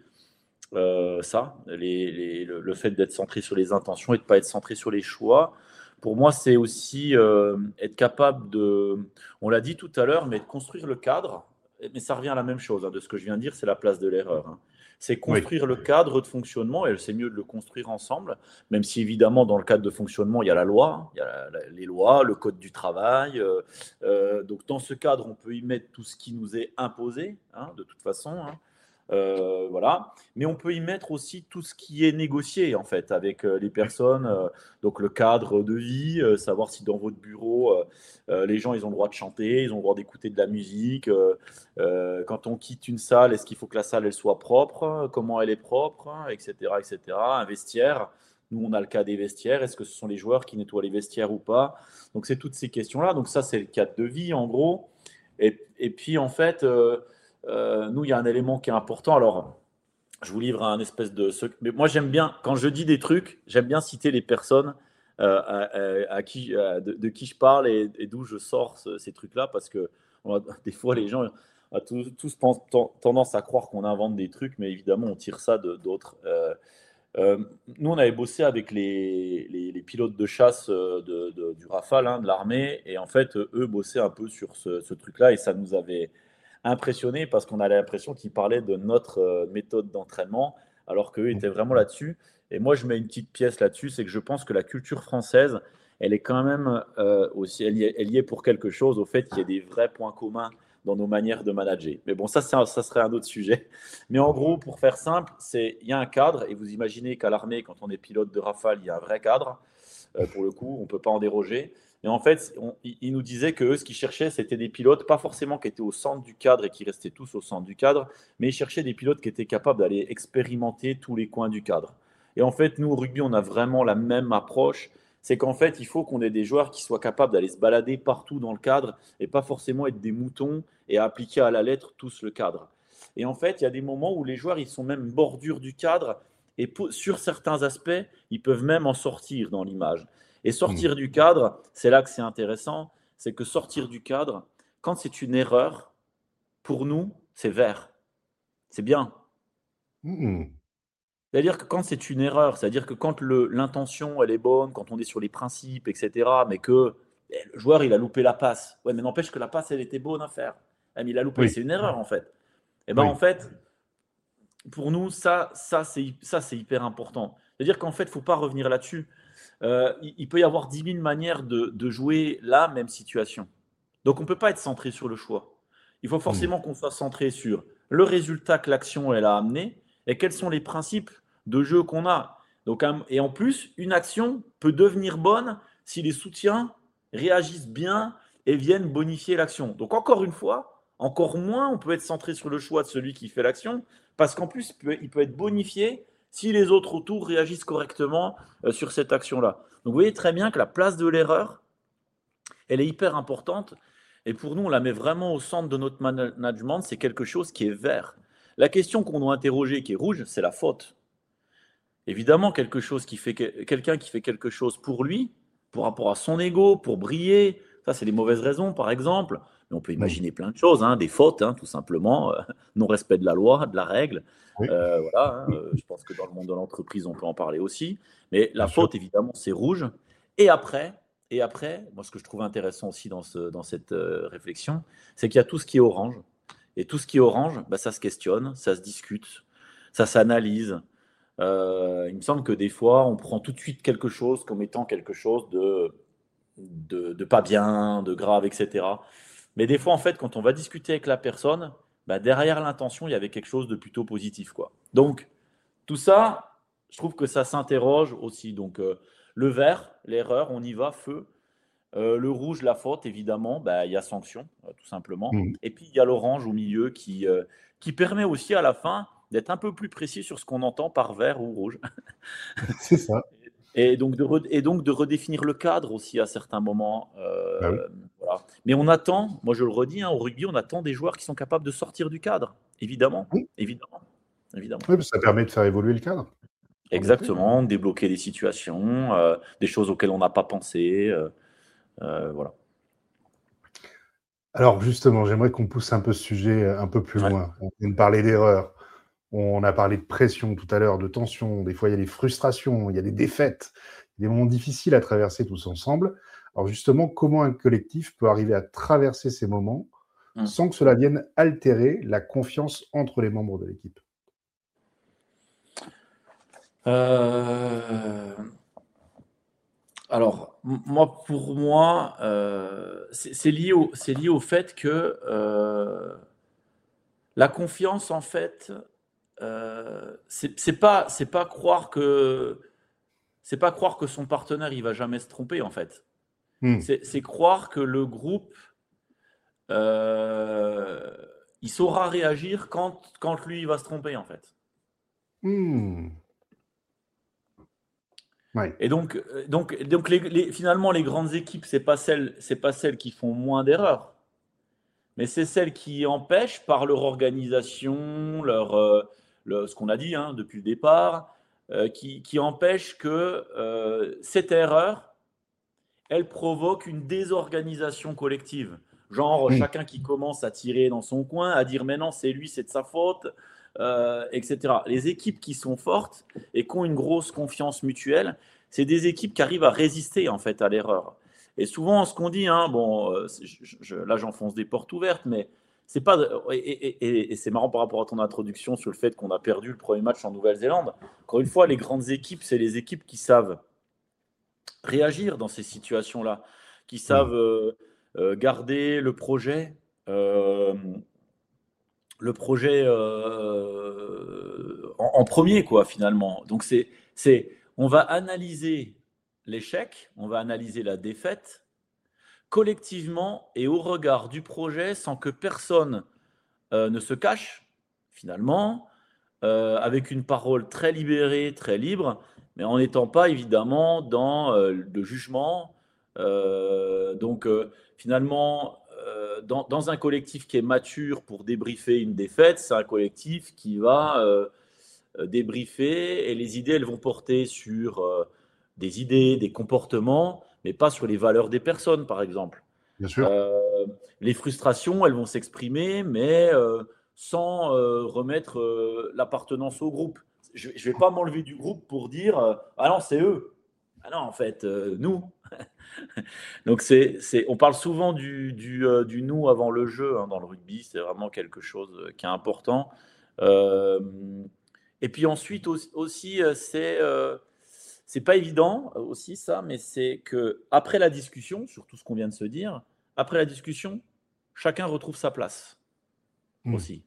euh, ça, les, les- le, le fait d'être centré sur les intentions et de ne pas être centré sur les choix. Pour moi, c'est aussi euh, être capable de, on l'a dit tout à l'heure, mais de construire le cadre. Mais ça revient à la même chose, hein, de ce que je viens de dire, c'est la place de l'erreur, hein. C'est Oui. construire le cadre de fonctionnement, et c'est mieux de le construire ensemble, même si évidemment, dans le cadre de fonctionnement, il y a la loi, hein, il y a la- la- les lois, le code du travail. Euh, euh, donc, dans ce cadre, on peut y mettre tout ce qui nous est imposé, hein, de toute façon, hein. Euh, voilà. Mais on peut y mettre aussi tout ce qui est négocié en fait avec euh, les personnes, euh, donc le cadre de vie, euh, savoir si dans votre bureau, euh, euh, les gens ils ont le droit de chanter, ils ont le droit d'écouter de la musique. Euh, euh, quand on quitte une salle, est-ce qu'il faut que la salle elle soit propre, comment elle est propre, hein, et cetera, et cetera. Un vestiaire. Nous, on a le cas des vestiaires. Est-ce que ce sont les joueurs qui nettoient les vestiaires ou pas? Donc, c'est toutes ces questions-là. Donc, ça, c'est le cadre de vie, en gros. Et, et puis, en fait, euh, euh, nous, il y a un élément qui est important. Alors, je vous livre un espèce de secret. Mais moi, j'aime bien, quand je dis des trucs, j'aime bien citer les personnes euh, à, à- à qui, à- de, de qui je parle et, et d'où je sors ce- ces trucs-là. Parce que on a- des fois, les gens ont tous, tous pen- ten- tendance à croire qu'on invente des trucs, mais évidemment, on tire ça de- d'autres. Euh, euh, nous, on avait bossé avec les, les- les pilotes de chasse euh, de, de- du Rafale, hein, de l'armée. Et en fait, eux bossaient un peu sur ce, ce truc-là et ça nous avait impressionné parce qu'on a l'impression qu'ils parlaient de notre euh, méthode d'entraînement, alors qu'eux étaient vraiment là-dessus. Et moi, je mets une petite pièce là-dessus, c'est que je pense que la culture française, elle est quand même euh, aussi, elle y, est, elle y est pour quelque chose, au fait qu'il y ait des vrais points communs dans nos manières de manager. Mais bon, ça, un, ça serait un autre sujet. Mais en gros, pour faire simple, c'est il y a un cadre, et vous imaginez qu'à l'armée, quand on est pilote de Rafale, il y a un vrai cadre. Euh, pour le coup, on ne peut pas en déroger. Et en fait, on, ils nous disaient que eux, ce qu'ils cherchaient, c'était des pilotes, pas forcément qui étaient au centre du cadre et qui restaient tous au centre du cadre, mais ils cherchaient des pilotes qui étaient capables d'aller expérimenter tous les coins du cadre. Et en fait, nous, au rugby, on a vraiment la même approche. C'est qu'en fait, il faut qu'on ait des joueurs qui soient capables d'aller se balader partout dans le cadre et pas forcément être des moutons et appliquer à la lettre tous le cadre. Et en fait, il y a des moments où les joueurs, ils sont même bordure du cadre et sur certains aspects, ils peuvent même en sortir dans l'image. Et Hmm. sortir du cadre, c'est là que c'est intéressant, c'est que sortir du cadre, quand c'est une erreur, pour nous, c'est vert. C'est bien. Hmm. C'est-à-dire que quand c'est une erreur, c'est-à-dire que quand le- l'intention, elle est bonne, quand on est sur les principes, et cetera, mais que eh, le joueur, il a loupé la passe. Ouais, mais n'empêche que la passe, elle était bonne à faire. Ah, mais il a loupé, Oui, c'est une erreur en fait. Et ben en oui. fait, pour nous, ça, ça c'est ça, c'est hyper important. C'est-à-dire qu'en fait, il ne faut pas revenir là-dessus. Euh, il, il peut y avoir dix mille manières de, de jouer la même situation. Donc, on ne peut pas être centré sur le choix. Il faut Hmm. forcément qu'on soit centré sur le résultat que l'action elle a amené et quels sont les principes de jeu qu'on a. Donc, un- et en plus, une action peut devenir bonne si les soutiens réagissent bien et viennent bonifier l'action. Donc encore une fois, encore moins on peut être centré sur le choix de celui qui fait l'action, parce qu'en plus, il peut, il peut être bonifié si les autres autour réagissent correctement euh, sur cette action-là. Donc vous voyez très bien que la place de l'erreur, elle est hyper importante. Et pour nous, on la met vraiment au centre de notre management. C'est quelque chose qui est vert. La question qu'on doit interroger, qui est rouge, c'est la faute. Évidemment, quelque chose qui fait quelqu'un qui fait quelque chose pour lui, pour rapport à son ego, pour briller, ça, c'est des mauvaises raisons, par exemple. Mais on peut Mmh. imaginer plein de choses, hein, des fautes, hein, tout simplement, euh, non-respect de la loi, de la règle. Oui, Euh, voilà, hein, euh, je pense que dans le monde de l'entreprise, on peut en parler aussi. Mais la bien sûr. faute, évidemment, c'est rouge. Et après, et après, moi, ce que je trouve intéressant aussi dans, ce, dans cette euh, réflexion, c'est qu'il y a tout ce qui est orange. Et tout ce qui est orange, bah, ça se questionne, ça se discute, ça s'analyse. Euh, il me semble que des fois, on prend tout de suite quelque chose comme étant quelque chose de, de, de pas bien, de grave, et cetera. Mais des fois, en fait, quand on va discuter avec la personne, bah, derrière l'intention, il y avait quelque chose de plutôt positif, quoi. Donc, tout ça, je trouve que ça s'interroge aussi. Donc, euh, le vert, l'erreur, on y va, feu. Euh, le rouge, la faute, évidemment, bah, il y a sanction, euh, tout simplement. Mmh. Et puis, il y a l'orange au milieu qui, euh, qui permet aussi à la fin d'être un peu plus précis sur ce qu'on entend par vert ou rouge. C'est ça. Et donc, de re- et donc de redéfinir le cadre aussi à certains moments. Bah oui. euh, voilà. Mais on attend, moi je le redis, hein, au rugby, on attend des joueurs qui sont capables de sortir du cadre, évidemment. Mmh. Évidemment. Évidemment. Oui, ça permet de faire évoluer le cadre, en effet. Exactement, débloquer des situations, euh, des choses auxquelles on n'a pas pensé. euh, euh, voilà. Alors justement, j'aimerais qu'on pousse un peu ce sujet, heu, un peu plus Ouais. loin. On vient de parler d'erreurs, on a parlé de pression tout à l'heure, de tension, des fois il y a des frustrations, il y a des défaites, des moments difficiles à traverser tous ensemble. Alors justement, comment un collectif peut arriver à traverser ces moments Mm. sans que cela vienne altérer la confiance entre les membres de l'équipe? Euh, Alors, m- moi, pour moi, euh, c'est c'est lié au, c'est lié au fait que euh, la confiance, en fait, euh, c'est c'est pas, c'est pas croire que, c'est pas croire que son partenaire, il va jamais se tromper, en fait. Mmh. C'est c'est croire que le groupe, euh, il saura réagir quand, quand lui, il va se tromper, en fait. Mmh. Ouais. Et donc, euh, donc, donc les- les- finalement, les grandes équipes, c'est pas celles, c'est pas celles qui font moins d'erreurs. Mais c'est celles qui empêchent, par leur organisation, leur, euh, le- ce qu'on a dit hein, depuis le départ, euh, qui, qui empêchent que euh, cette erreur, elle provoque une désorganisation collective. Genre, Mmh. chacun qui commence à tirer dans son coin, à dire mais non, c'est lui, c'est de sa faute, euh, et cetera. Les équipes qui sont fortes et qui ont une grosse confiance mutuelle, c'est des équipes qui arrivent à résister en fait à l'erreur. Et souvent, ce qu'on dit, hein, bon, euh, je- je- là j'enfonce des portes ouvertes, mais c'est pas. Et, et- et- et c'est marrant par rapport à ton introduction sur le fait qu'on a perdu le premier match en Nouvelle-Zélande. Encore une fois, les grandes équipes, c'est les équipes qui savent réagir dans ces situations-là, qui Mmh. savent euh, euh, garder le projet, euh, le projet euh, en, en premier, quoi, finalement. Donc, c'est, c'est, on va analyser l'échec, on va analyser la défaite collectivement et au regard du projet sans que personne euh, ne se cache, finalement, euh, avec une parole très libérée, très libre, mais en n'étant pas évidemment dans euh, le jugement. Euh, donc euh, finalement, euh, dans, dans, un collectif qui est mature pour débriefer une défaite, c'est un collectif qui va euh, débriefer et les idées, elles vont porter sur euh, des idées, des comportements, mais pas sur les valeurs des personnes, par exemple. Bien sûr. Euh, les frustrations, elles vont s'exprimer, mais euh, sans euh, remettre euh, l'appartenance au groupe. Je ne vais pas m'enlever du groupe pour dire euh, ah non, c'est eux. Ah non, en fait, euh, nous. Donc, c'est, c'est, on parle souvent du, du, euh, du nous avant le jeu hein, dans le rugby. C'est vraiment quelque chose euh, qui est important. Euh, et puis ensuite aussi, aussi euh, c'est euh, c'est pas évident euh, aussi ça, mais c'est que après la discussion, sur tout ce qu'on vient de se dire, après la discussion, chacun retrouve sa place Mmh. aussi.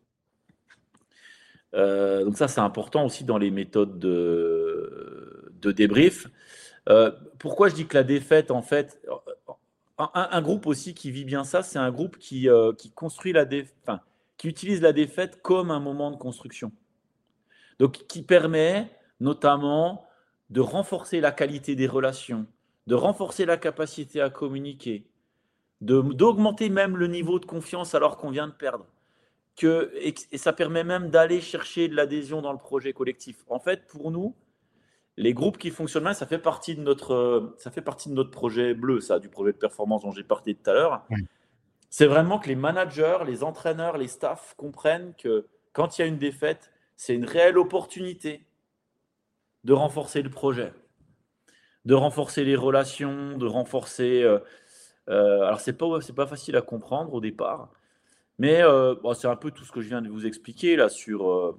Euh, donc ça, c'est important aussi dans les méthodes de, de débrief. Euh, pourquoi je dis que la défaite, en fait, un, un- un groupe aussi qui vit bien ça, c'est un groupe qui, euh, qui construit la dé- enfin, qui utilise la défaite comme un moment de construction. Donc, qui permet notamment de renforcer la qualité des relations, de renforcer la capacité à communiquer, de, d'augmenter même le niveau de confiance alors qu'on vient de perdre. Que, et, et ça permet même d'aller chercher de l'adhésion dans le projet collectif. En fait, pour nous, les groupes qui fonctionnent bien, ça fait partie de notre, ça fait partie de notre projet bleu, ça, du projet de performance dont j'ai parlé tout à l'heure. Oui. C'est vraiment que les managers, les entraîneurs, les staffs comprennent que quand il y a une défaite, c'est une réelle opportunité de renforcer le projet, de renforcer les relations, de renforcer. Euh, euh, alors, c'est pas, c'est pas facile à comprendre au départ, mais euh, bon, c'est un peu tout ce que je viens de vous expliquer là sur. Euh,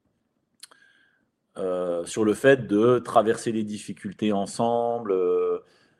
euh, sur le fait de traverser les difficultés ensemble, euh,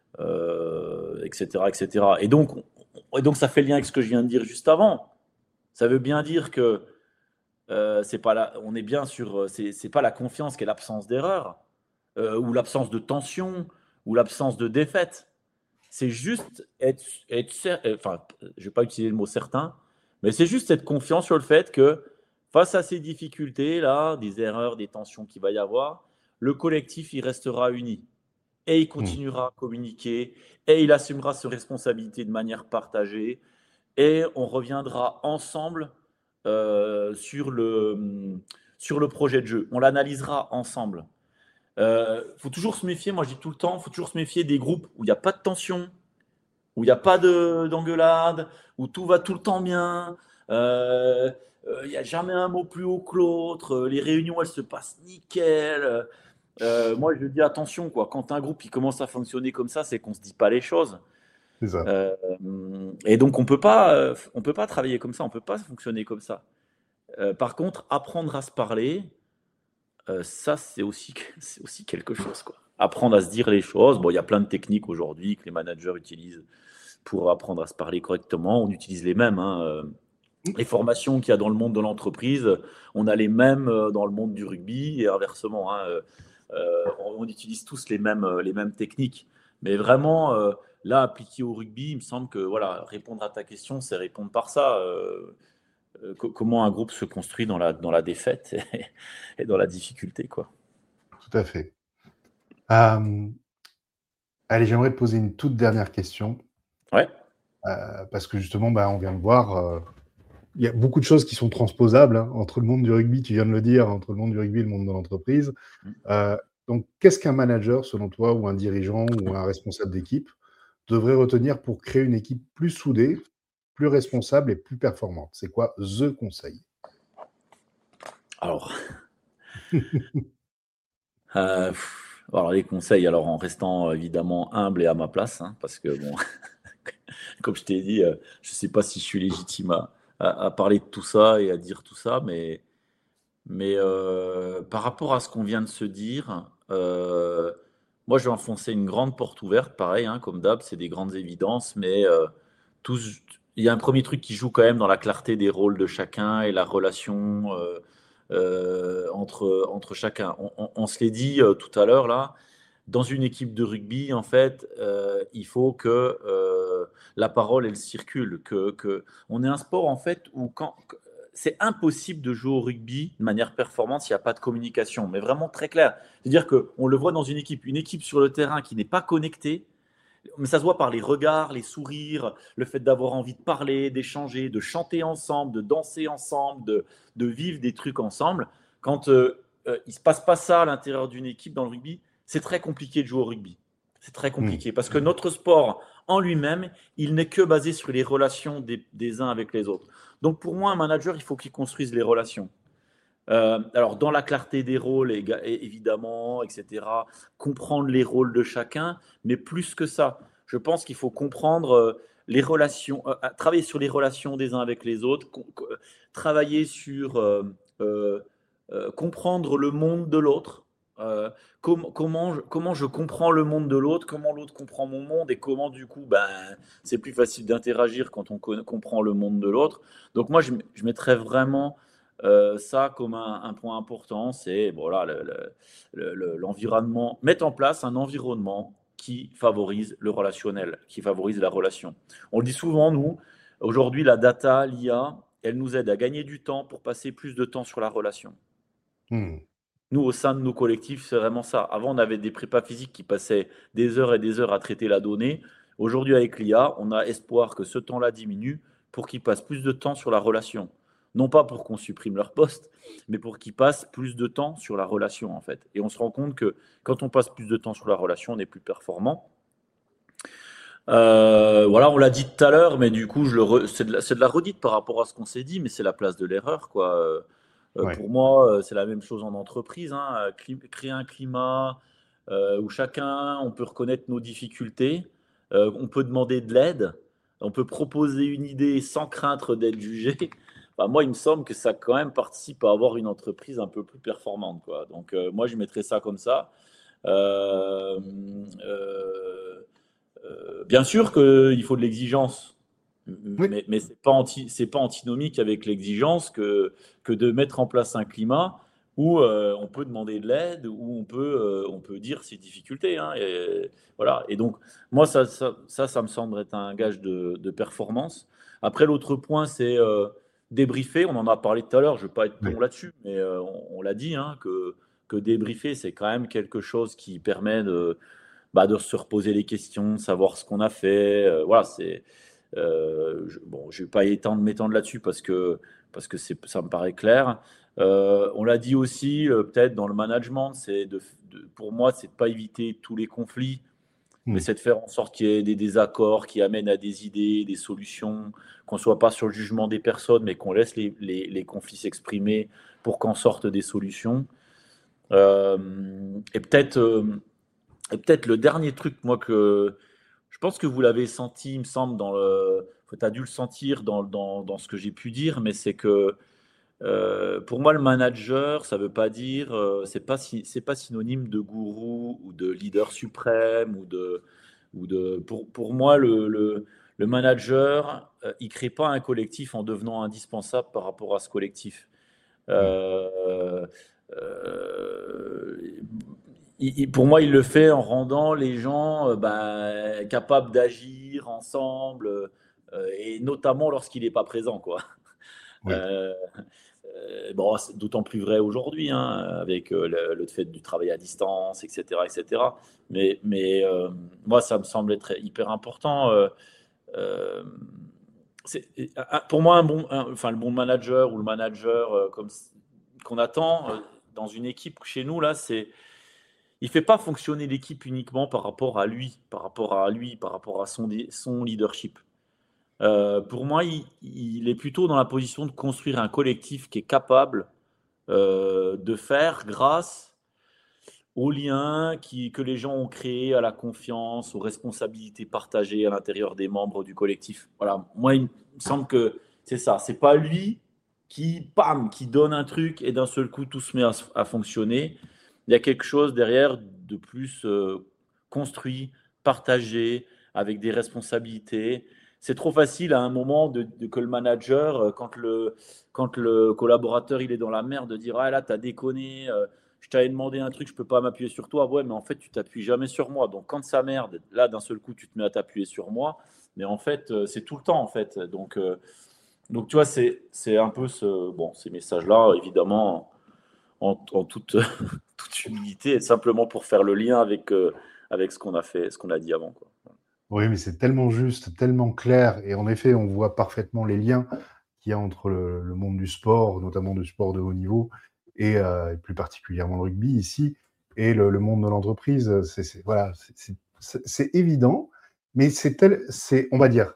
euh, et cetera, et cetera. Et donc, et donc, ça fait le lien avec ce que je viens de dire juste avant. Ça veut bien dire que euh, c'est pas la, on est bien sur, c'est, c'est pas la confiance qui est l'absence d'erreur, euh, ou l'absence de tension, ou l'absence de défaite. C'est juste être, être cer- euh, enfin, je vais pas utiliser le mot certain, mais c'est juste cette confiance sur le fait que face à ces difficultés là, des erreurs, des tensions qu'il va y avoir, le collectif il restera uni et il Mm. continuera à communiquer et il assumera ses responsabilités de manière partagée et on reviendra ensemble euh, sur le sur le projet de jeu. On l'analysera ensemble. Il euh, faut toujours se méfier, moi je dis tout le temps, il faut toujours se méfier des groupes où il n'y a pas de tension, où il n'y a pas de, d'engueulade, où tout va tout le temps bien, euh, euh, il n'y a jamais un mot plus haut que l'autre, euh, les réunions elles se passent nickel. Euh, moi je dis attention, quoi. Quand un groupe il commence à fonctionner comme ça, c'est qu'on ne se dit pas les choses. C'est ça. Euh, et donc on peut pas, euh, on peut pas travailler comme ça, on peut pas fonctionner comme ça. Euh, par contre, apprendre à se parler, euh, ça c'est aussi, c'est aussi quelque chose, quoi. Apprendre à se dire les choses. Bon, il y a plein de techniques aujourd'hui que les managers utilisent pour apprendre à se parler correctement. On utilise les mêmes, hein. Euh, Les formations qu'il y a dans le monde de l'entreprise, on a les mêmes euh, dans le monde du rugby et inversement, hein. Euh, euh, on, on utilise tous les mêmes, euh, les mêmes techniques. Mais vraiment, euh, là, appliqué au rugby, il me semble que voilà, répondre à ta question, c'est répondre par ça. Euh, euh, co- comment un groupe se construit dans la, dans la défaite et, et dans la difficulté, quoi. Tout à fait. Euh, allez, j'aimerais te poser une toute dernière question, Ouais. euh, parce que justement, bah, on vient de voir, euh, il y a beaucoup de choses qui sont transposables hein, entre le monde du rugby, tu viens de le dire, entre le monde du rugby et le monde de l'entreprise. Euh, donc, qu'est-ce qu'un manager, selon toi, ou un dirigeant, ou un responsable d'équipe, devrait retenir pour créer une équipe plus soudée, plus responsable et plus performante? C'est quoi the conseil? Alors, euh, pff, alors, les conseils, alors en restant euh, évidemment humble et à ma place, hein, parce que bon, comme je t'ai dit, euh, je ne sais pas si je suis légitime à, à- à parler de tout ça et à dire tout ça, mais, mais euh, par rapport à ce qu'on vient de se dire, euh, moi je vais enfoncer une grande porte ouverte, pareil, hein, comme d'hab, c'est des grandes évidences, mais euh, tous- il y a un premier truc qui joue quand même dans la clarté des rôles de chacun et la relation euh, euh, entre, entre chacun. On, on- on se l'est dit euh, tout à l'heure là, dans une équipe de rugby, en fait, euh, il faut que euh, la parole, elle circule. Que, que... On est un sport, en fait, où quand... c'est impossible de jouer au rugby de manière performante s'il n'y a pas de communication, mais vraiment très clair. C'est-à-dire qu'on le voit dans une équipe, une équipe sur le terrain qui n'est pas connectée, mais ça se voit par les regards, les sourires, le fait d'avoir envie de parler, d'échanger, de chanter ensemble, de danser ensemble, de, de vivre des trucs ensemble. Quand euh, euh, il ne se passe pas ça à l'intérieur d'une équipe dans le rugby, c'est très compliqué de jouer au rugby. C'est très Hmm. compliqué parce que notre sport en lui-même, il n'est que basé sur les relations des, des uns avec les autres. Donc pour moi, un manager, il faut qu'il construise les relations. Euh, alors, dans la clarté des rôles, évidemment, et cetera, comprendre les rôles de chacun, mais plus que ça, je pense qu'il faut comprendre euh, les relations, euh, travailler sur les relations des uns avec les autres, co- co- travailler sur euh, euh, euh, comprendre le monde de l'autre, euh, com- comment, je, comment je comprends le monde de l'autre, comment l'autre comprend mon monde, et comment du coup, ben, c'est plus facile d'interagir quand on co- comprend le monde de l'autre. Donc moi, je, je mettrais vraiment euh, ça comme un, un point important, c'est voilà, le- le- le- le- l'environnement, mettre en place un environnement qui favorise le relationnel, qui favorise la relation. On le dit souvent, nous, aujourd'hui, la data, l'I A, elle nous aide à gagner du temps pour passer plus de temps sur la relation. Mmh. Nous, au sein de nos collectifs, c'est vraiment ça. Avant, on avait des prépas physiques qui passaient des heures et des heures à traiter la donnée. Aujourd'hui, avec l'I A, on a espoir que ce temps-là diminue pour qu'ils passent plus de temps sur la relation. Non pas pour qu'on supprime leur poste, mais pour qu'ils passent plus de temps sur la relation, en fait. Et on se rend compte que quand on passe plus de temps sur la relation, on est plus performant. Euh, voilà, on l'a dit tout à l'heure, mais du coup, je le re- c'est de la, c'est de la redite par rapport à ce qu'on s'est dit, mais c'est la place de l'erreur, quoi. Euh, euh, Ouais. pour moi, euh, c'est la même chose en entreprise, hein. Euh, cli- créer un climat euh, où chacun, on peut reconnaître nos difficultés, euh, on peut demander de l'aide, on peut proposer une idée sans craindre d'être jugé. Bah, moi, il me semble que ça quand même participe à avoir une entreprise un peu plus performante, quoi. Donc, euh, moi, je mettrais ça comme ça. Euh, euh, euh, bien sûr qu'il faut de l'exigence, Oui. mais, mais ce n'est pas, anti, c'est pas antinomique avec l'exigence que, que de mettre en place un climat où euh, on peut demander de l'aide, où on peut, euh, on peut dire ses difficultés, hein, et, voilà. Et donc, moi, ça, ça, ça, ça me semble être un gage de, de performance. Après, l'autre point, c'est euh, débriefer. On en a parlé tout à l'heure, je ne veux pas être Oui. long là-dessus, mais euh, on, on l'a dit, hein, que, que débriefer, c'est quand même quelque chose qui permet de bah, de se reposer les questions, savoir ce qu'on a fait. Euh, voilà, c'est euh, je, bon, je vais pas étendre m'étendre là-dessus parce que parce que c'est ça me paraît clair. Euh, on l'a dit aussi, euh, peut-être dans le management, c'est de, de- pour moi, c'est de pas éviter tous les conflits, mais Mmh. c'est de faire en sorte qu'il y ait des désaccords qui amènent à des idées, des solutions, qu'on soit pas sur le jugement des personnes, mais qu'on laisse les, les- les conflits s'exprimer pour qu'en sortent des solutions. Euh, et peut-être euh, et peut-être le dernier truc, moi, que je pense que vous l'avez senti, il me semble, dans le. Tu as dû le sentir dans, dans, dans ce que j'ai pu dire, mais c'est que euh, pour moi, le manager, ça veut pas dire. Euh, c'est pas, si, c'est pas synonyme de gourou ou de leader suprême ou de. Ou de pour, pour moi, le, le, le manager, euh, il crée pas un collectif en devenant indispensable par rapport à ce collectif. Mmh. Euh, euh, il- il- pour moi, il le fait en rendant les gens euh, bah, capables d'agir ensemble, euh, et notamment lorsqu'il n'est pas présent, quoi. Oui. Euh, euh, bon, c'est d'autant plus vrai aujourd'hui, hein, avec euh, le, le fait du travail à distance, et cetera, et cetera. Mais, mais euh, moi, ça me semble être hyper important. euh, euh, c'est- pour moi, un bon, un- enfin, le bon manager ou le manager euh, comme qu'on attend euh, dans une équipe chez nous là, c'est il fait pas fonctionner l'équipe uniquement par rapport à lui, par rapport à lui, par rapport à son, son leadership. Euh, pour moi, il, il est plutôt dans la position de construire un collectif qui est capable euh, de faire grâce aux liens qui, que les gens ont créés, à la confiance, aux responsabilités partagées à l'intérieur des membres du collectif. Voilà, moi, il me semble que c'est ça. C'est pas lui qui, pam, qui donne un truc et d'un seul coup, tout se met à, à fonctionner. Il y a quelque chose derrière de plus euh, construit, partagé, avec des responsabilités. C'est trop facile à un moment de, de- que le manager, euh, quand le, quand le collaborateur il est dans la merde, de dire ah là, t'as déconné, euh, je t'avais demandé un truc, je peux pas m'appuyer sur toi. Ouais, mais en fait, tu t'appuies jamais sur moi. Donc, quand ça merde, là, d'un seul coup, tu te mets à t'appuyer sur moi. Mais en fait, euh, c'est tout le temps, en fait. Donc, euh, donc tu vois, c'est, c'est un peu ce, bon, ces messages-là, évidemment, en, en toute, toute humilité, et simplement pour faire le lien avec, euh, avec ce qu'on a fait, ce qu'on a dit avant, quoi. Oui, mais c'est tellement juste, tellement clair. Et en effet, on voit parfaitement les liens qu'il y a entre le, le monde du sport, notamment du sport de haut niveau, et, euh, et plus particulièrement le rugby ici, et le, le monde de l'entreprise. C'est, c'est- voilà, c'est, c'est- c'est- c'est évident, mais c'est tel, c'est, on va dire,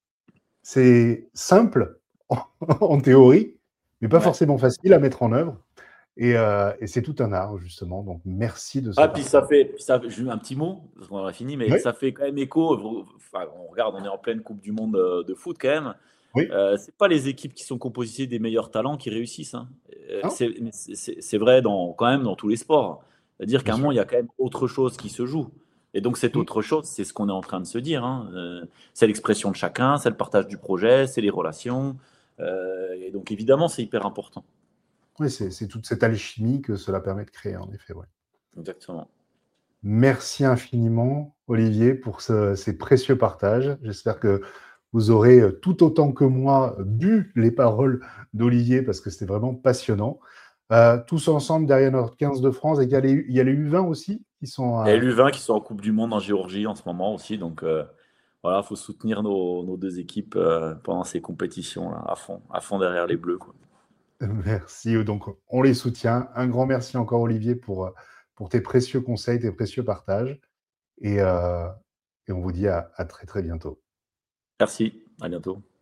c'est simple en, en théorie, mais pas Ouais. forcément facile à mettre en œuvre. Et, euh, et c'est tout un art, justement. Donc, merci de ce Ah, puis ça partage. fait, puis ça, j'ai un petit mot, parce qu'on en a fini, mais Oui, ça fait quand même écho. Enfin, on regarde, on est en pleine Coupe du Monde euh, de foot quand même. oui. Euh, c'est pas les équipes qui sont composées des meilleurs talents qui réussissent, hein. Euh, Ah, c'est, mais c'est- c'est- c'est vrai dans, quand même dans tous les sports. C'est-à-dire bien qu'à un sûr. moment, il y a quand même autre chose qui se joue. Et donc, cette Mm. autre chose, c'est ce qu'on est en train de se dire, hein. Euh, c'est l'expression de chacun, c'est le partage du projet, c'est les relations. Euh, et donc, évidemment, c'est hyper important. Oui, c'est c'est toute cette alchimie que cela permet de créer, en effet. Ouais. Exactement. Merci infiniment, Olivier, pour ce, ces précieux partages. J'espère que vous aurez euh, tout autant que moi bu les paroles d'Olivier parce que c'était vraiment passionnant. Euh, tous ensemble derrière notre quinze de France, et il y a les, il y a les U vingt aussi qui sont. Il y a euh, l'U vingt qui sont en Coupe du Monde en Géorgie en ce moment aussi. Donc euh, voilà, il faut soutenir nos, nos deux équipes euh, pendant ces compétitions là, à fond, à fond derrière les Bleus, quoi. Merci. Donc, on les soutient. Un grand merci encore, Olivier, pour, euh, pour tes précieux conseils, tes précieux partages. Et, euh, et on vous dit à, à très, très bientôt. Merci, à bientôt.